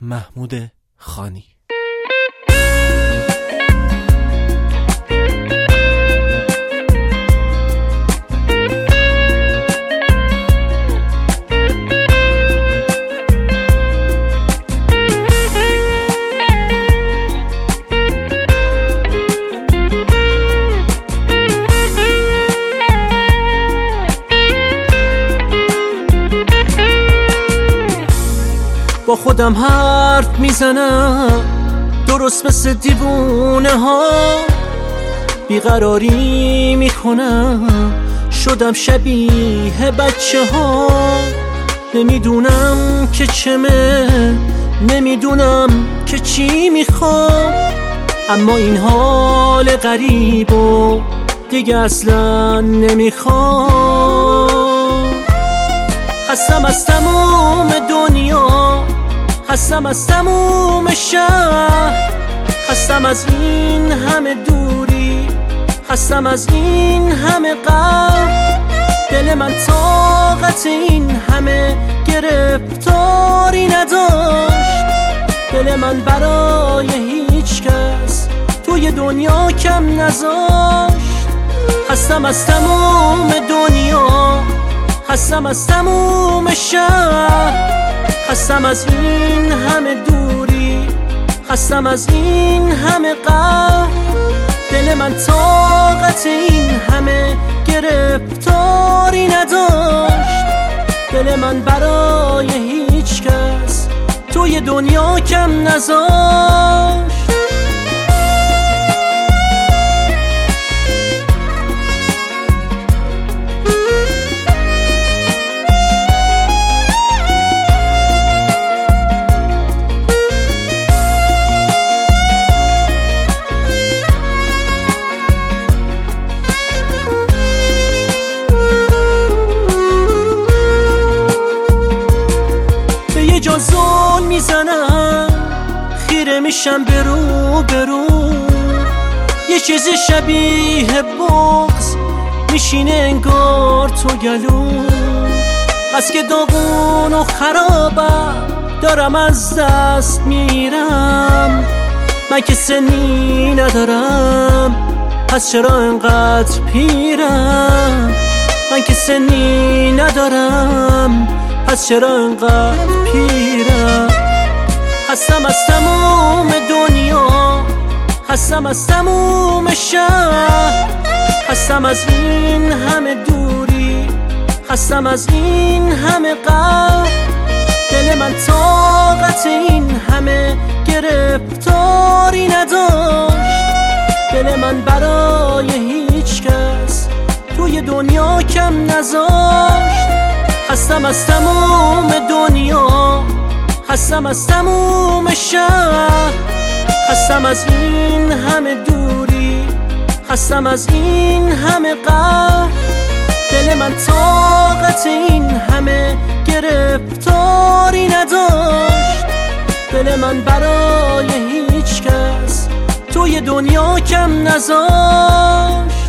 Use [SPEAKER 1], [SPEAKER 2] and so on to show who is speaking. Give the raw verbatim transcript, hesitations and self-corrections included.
[SPEAKER 1] محمود خانی.
[SPEAKER 2] با خودم حرف میزنم درست مثل دیوونه ها، بیقراری میکنم شدم شبیه بچه ها. نمیدونم که چمه، نمیدونم که چی میخوام، اما این حال غریب و دیگه اصلا نمیخوام. خستم از تموم دنیا، خستم از تموم شهر، خستم از این همه دوری، خستم از این همه غم. دل من طاقت این همه گرفتاری نداشت، دل من برای هیچ کس توی دنیا کم نذاشت. خستم از تموم دنیا، خستم از تموم شهر، خستم از این همه دوری، خستم از این همه غم. دل من طاقت این همه گرفتاری نداشت، دل من برای هیچ کس توی دنیا کم نذاشت. جا زل میزنم، خیره میشم برو برو، یه چیز شبیه بغض میشینه انگار تو گلو. از که داغون و خرابم دارم از دست میرم، من که سنی ندارم پس چرا انقدر پیرم. من که سنی ندارم پس چرا انقدر پیرم. خستم از تموم دنیا، خستم از تموم شهر، خستم از این همه دوری، خستم از این همه غم. دل من طاقت این همه گرفتاری نداشت، دل من برای هیچ کس توی دنیا کم نذاشت. خستم از تموم دنیا، خستم از تموم شهر، خستم از این همه دوری، خستم از این همه غم. دل من طاقت این همه گرفتاری نداشت، دل من برای هیچ کس توی دنیا کم نذاشت.